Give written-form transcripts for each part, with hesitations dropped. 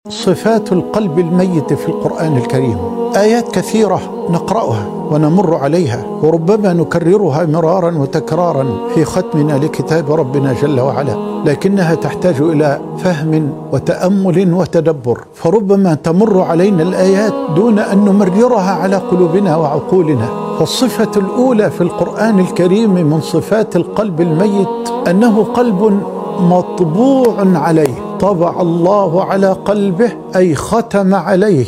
صفات القلب الميت في القرآن الكريم آيات كثيرة نقرأها ونمر عليها، وربما نكررها مرارا وتكرارا في ختمنا لكتاب ربنا جل وعلا، لكنها تحتاج إلى فهم وتأمل وتدبر، فربما تمر علينا الآيات دون أن نمررها على قلوبنا وعقولنا. فالصفة الأولى في القرآن الكريم من صفات القلب الميت أنه قلب مطبوع عليه، طبع الله على قلبه أي ختم عليه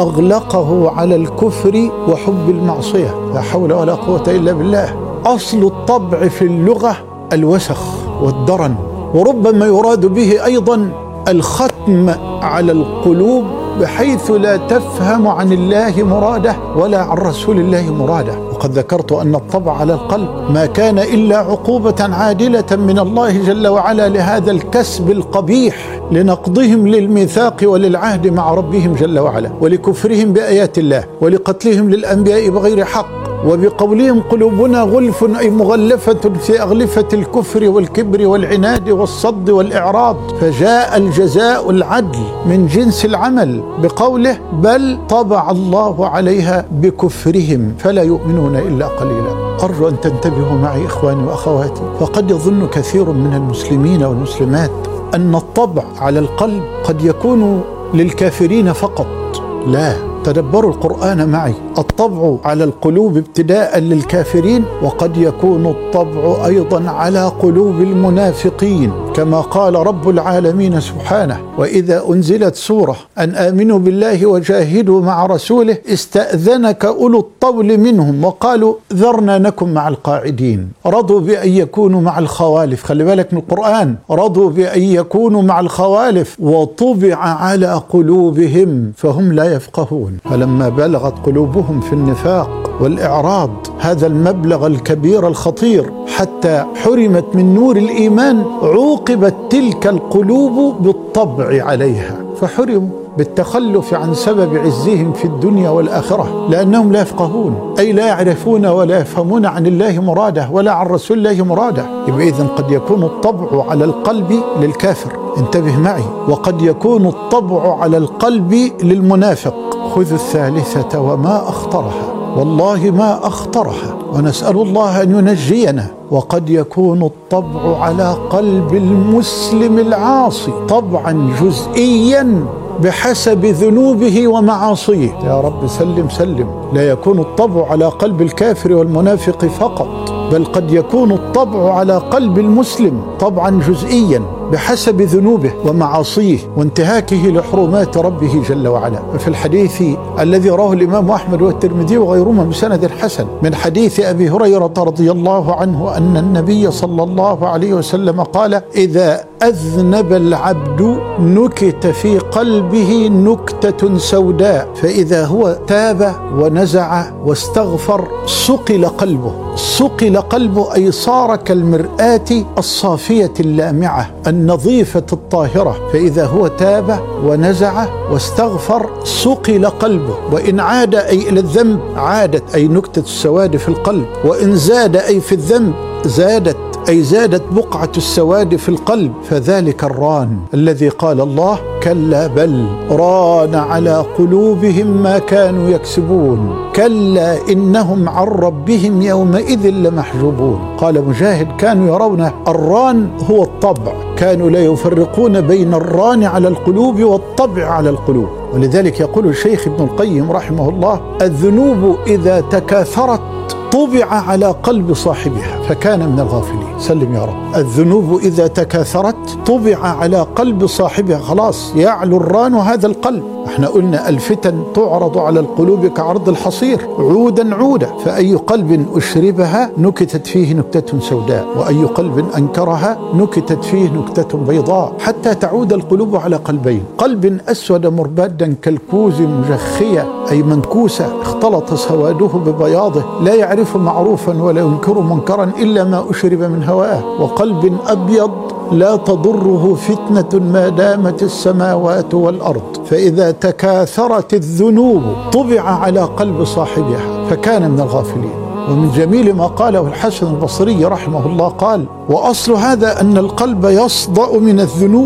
وأغلقه على الكفر وحب المعصية، لا حول ولا قوة إلا بالله. أصل الطبع في اللغة الوسخ والدرن، وربما يراد به أيضا الختم على القلوب بحيث لا تفهم عن الله مراده ولا عن رسول الله مراده. وقد ذكرت أن الطبع على القلب ما كان إلا عقوبة عادلة من الله جل وعلا لهذا الكسب القبيح، لنقضهم للميثاق وللعهد مع ربهم جل وعلا، ولكفرهم بآيات الله، ولقتلهم للأنبياء بغير حق، وبقولهم قلوبنا غلف أي مغلفة في أغلفة الكفر والكبر والعناد والصد والإعراض، فجاء الجزاء العدل من جنس العمل بقوله بل طبع الله عليها بكفرهم فلا يؤمنون إلا قليلا. أرجو أن تنتبهوا معي إخواني وأخواتي، فقد يظن كثير من المسلمين والمسلمات أن الطبع على القلب قد يكون للكافرين فقط. لا، تدبروا القرآن معي. الطبع على القلوب ابتداء للكافرين، وقد يكون الطبع أيضا على قلوب المنافقين، كما قال رب العالمين سبحانه وإذا أنزلت سورة أن آمنوا بالله وجاهدوا مع رسوله استأذنك أولو الطول منهم وقالوا ذرنا نكن مع القاعدين. رضوا بأن يكونوا مع الخوالف، خلي بالك من القرآن، رضوا بأن يكونوا مع الخوالف وطبع على قلوبهم فهم لا يفقهون. فلما بلغت قلوبهم في النفاق والإعراض هذا المبلغ الكبير الخطير حتى حرمت من نور الإيمان، عوقبت تلك القلوب بالطبع عليها، فحرموا بالتخلف عن سبب عزهم في الدنيا والآخرة، لأنهم لا يفقهون، أي لا يعرفون ولا يفهمون عن الله مراده ولا عن رسول الله مراده. يبقى إذن قد يكون الطبع على القلب للكافر، انتبه معي، وقد يكون الطبع على القلب للمنافق. خذ الثالثة وما أخطرها، والله ما أخطرها، ونسأل الله أن ينجينا. وقد يكون الطبع على قلب المسلم العاصي طبعا جزئيا بحسب ذنوبه ومعاصيه، يا رب سلم سلم. لا يكون الطبع على قلب الكافر والمنافق فقط، بل قد يكون الطبع على قلب المسلم طبعا جزئيا بحسب ذنوبه ومعاصيه وانتهاكه لحرمات ربه جل وعلا. وفي الحديث الذي رواه الإمام أحمد والترمذي وغيرهما بسند حسن من حديث أبي هريرة رضي الله عنه أن النبي صلى الله عليه وسلم قال إذا أذنب العبد نكت في قلبه نكتة سوداء، فإذا هو تاب ونزع واستغفر صقل قلبه. صقل قلبه أي صار كالمرآة الصافية اللامعة النظيفة الطاهرة، فإذا هو تاب ونزع واستغفر صقل قلبه. وإن عاد أي إلى الذنب عادت أي نكتة السواد في القلب، وإن زاد أي في الذنب زادت أي زادت بقعة السواد في القلب، فذلك الران الذي قال الله كلا بل ران على قلوبهم ما كانوا يكسبون كلا إنهم عن ربهم يومئذ لمحجوبون. قال مجاهد كانوا يرون الران هو الطبع، كانوا لا يفرقون بين الران على القلوب والطبع على القلوب. ولذلك يقول الشيخ ابن القيم رحمه الله الذنوب إذا تكاثرت طبع على قلب صاحبها فكان من الغافلين. سلم يا رب. الذنوب إذا تكاثرت طبع على قلب صاحبها، خلاص يعلو الران هذا القلب. احنا قلنا الفتن تعرض على القلوب كعرض الحصير عودا عودا، فأي قلب أشربها نكتت فيه نكتة سوداء، وأي قلب أنكرها نكتت فيه نكتة بيضاء، حتى تعود القلوب على قلبين، قلب أسود مربادا كالكوز مجخية أي منكوسة اختلط سواده ببياضه لا يعرف معروفا ولا ينكر منكرا إلا ما أشرب من هواه، وقلب أبيض لا تضره فتنة ما دامت السماوات والأرض. فإذا تكاثرت الذنوب طبع على قلب صاحبها فكان من الغافلين. ومن جميل ما قاله الحسن البصري رحمه الله قال وأصل هذا أن القلب يصدأ من الذنوب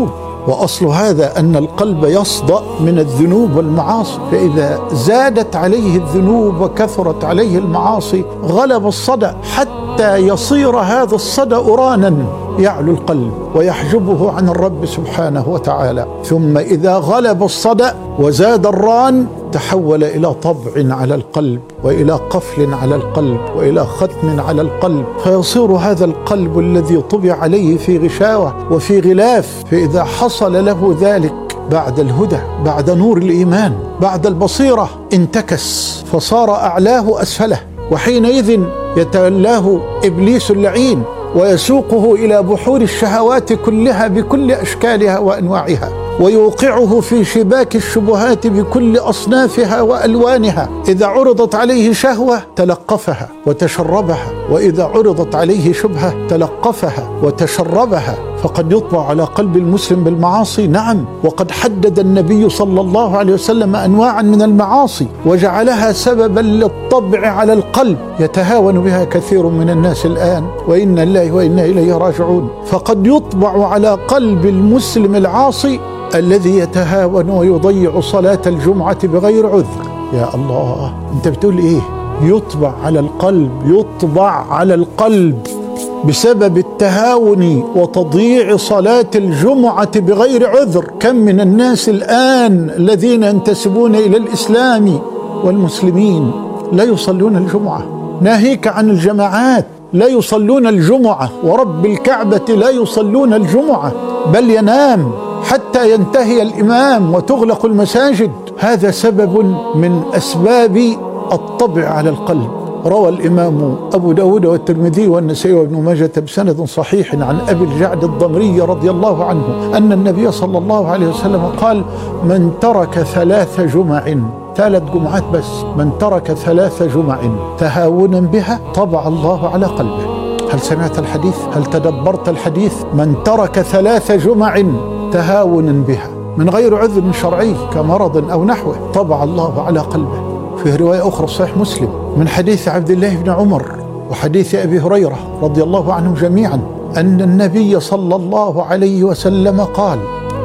وأصل هذا أن القلب يصدأ من الذنوب والمعاصي، فإذا زادت عليه الذنوب وكثرت عليه المعاصي غلب الصدأ حتى يصير هذا الصدأ رانا يعلو القلب ويحجبه عن الرب سبحانه وتعالى. ثم إذا غلب الصدأ وزاد الران تحول إلى طبع على القلب، وإلى قفل على القلب، وإلى ختم على القلب، فيصير هذا القلب الذي طبع عليه في غشاوة وفي غلاف، فإذا حصل له ذلك بعد الهدى، بعد نور الإيمان، بعد البصيرة، انتكس فصار أعلاه أسفله، وحينئذ يتولاه إبليس اللعين ويسوقه إلى بحور الشهوات كلها بكل أشكالها وأنواعها، ويوقعه في شباك الشبهات بكل أصنافها وألوانها. إذا عرضت عليه شهوة تلقفها وتشربها، وإذا عرضت عليه شبهة تلقفها وتشربها. فقد يطبع على قلب المسلم بالمعاصي، نعم، وقد حدد النبي صلى الله عليه وسلم أنواعا من المعاصي وجعلها سببا للطبع على القلب يتهاون بها كثير من الناس الآن، وإنا لله وإنا إليه راجعون. فقد يطبع على قلب المسلم العاصي الذي يتهاون ويضيع صلاة الجمعة بغير عذر. يا الله، أنت بتقول إيه؟ يطبع على القلب، يطبع على القلب بسبب التهاون وتضييع صلاة الجمعة بغير عذر. كم من الناس الآن الذين ينتسبون إلى الإسلام والمسلمين لا يصلون الجمعة، ناهيك عن الجماعات، لا يصلون الجمعة، ورب الكعبة لا يصلون الجمعة، بل ينام حتى ينتهي الإمام وتغلق المساجد. هذا سبب من أسباب الطبع على القلب. روى الإمام أبو داود والترمذي والنسائي وابن ماجة بسند صحيح عن أبي الجعد الضمري رضي الله عنه أن النبي صلى الله عليه وسلم قال: من ترك 3 جمع، 3 جمعات بس، من ترك 3 جمع تهاونا بها طبع الله على قلبه. هل سمعت الحديث؟ هل تدبرت الحديث؟ من ترك 3 جمع تهاونا بها من غير عذر شرعي كمرض أو نحوه طبع الله على قلبه. في رواية أخرى صحيح مسلم من حديث عبد الله بن عمر وحديث أبي هريرة رضي الله عنهم جميعا أن النبي صلى الله عليه وسلم قال: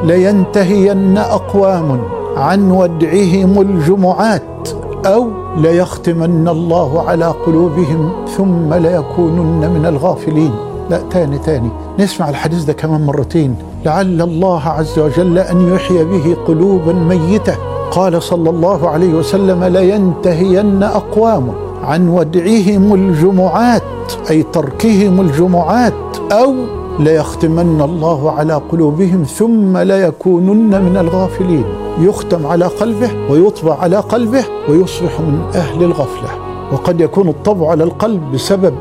لينتهين أقوام عن ودعهم الجمعات أو ليختمن الله على قلوبهم ثم ليكونن من الغافلين. لا، تاني نسمع الحديث ده كمان مرتين لعل الله عز وجل أن يحيي به قلوبا ميتة. قال صلى الله عليه وسلم: لينتهين أقوام عن ودعهم الجمعات، أي تركهم الجمعات، أو ليختمن الله على قلوبهم ثم ليكونن من الغافلين. يختم على قلبه ويطبع على قلبه ويصبح من أهل الغفلة. وقد يكون الطبع على القلب بسبب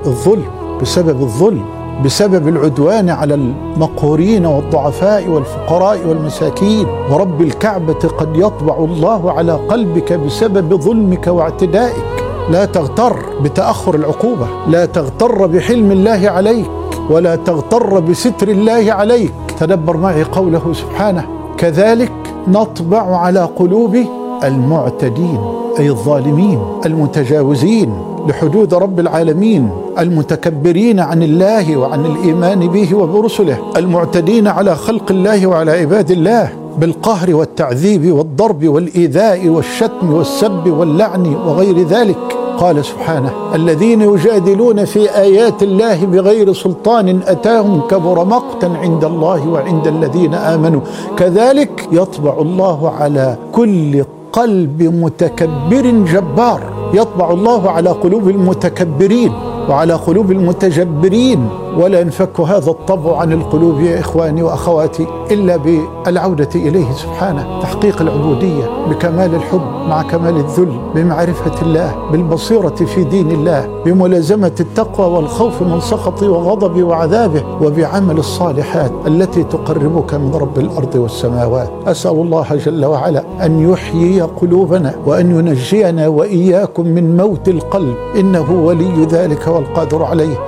الظلم، بسبب العدوان على المقهورين والضعفاء والفقراء والمساكين. ورب الكعبة قد يطبع الله على قلبك بسبب ظلمك واعتدائك. لا تغتر بتأخر العقوبة، لا تغتر بحلم الله عليك، ولا تغتر بستر الله عليك. تدبر معي قوله سبحانه: كذلك نطبع على قلوب المعتدين، أي الظالمين المتجاوزين لحدود رب العالمين، المتكبرين عن الله وعن الإيمان به وبرسله، المعتدين على خلق الله وعلى عباد الله بالقهر والتعذيب والضرب والإيذاء والشتم والسب واللعن وغير ذلك. قال سبحانه: الذين يجادلون في آيات الله بغير سلطان أتاهم كبر مقتا عند الله وعند الذين آمنوا كذلك يطبع الله على كل قلب متكبر جبار. يطبع الله على قلوب المتكبرين وعلى قلوب المتجبرين، ولا ينفك هذا الطبع عن القلوب يا إخواني وأخواتي إلا بالعودة إليه سبحانه، تحقيق العبودية بكمال الحب مع كمال الذل، بمعرفة الله، بالبصيرة في دين الله، بملازمة التقوى والخوف من سخطه وغضبه وعذابه، وبعمل الصالحات التي تقربك من رب الأرض والسماوات. أسأل الله جل وعلا أن يحيي قلوبنا وأن ينجينا وإياكم من موت القلب، إنه ولي ذلك والقادر عليه.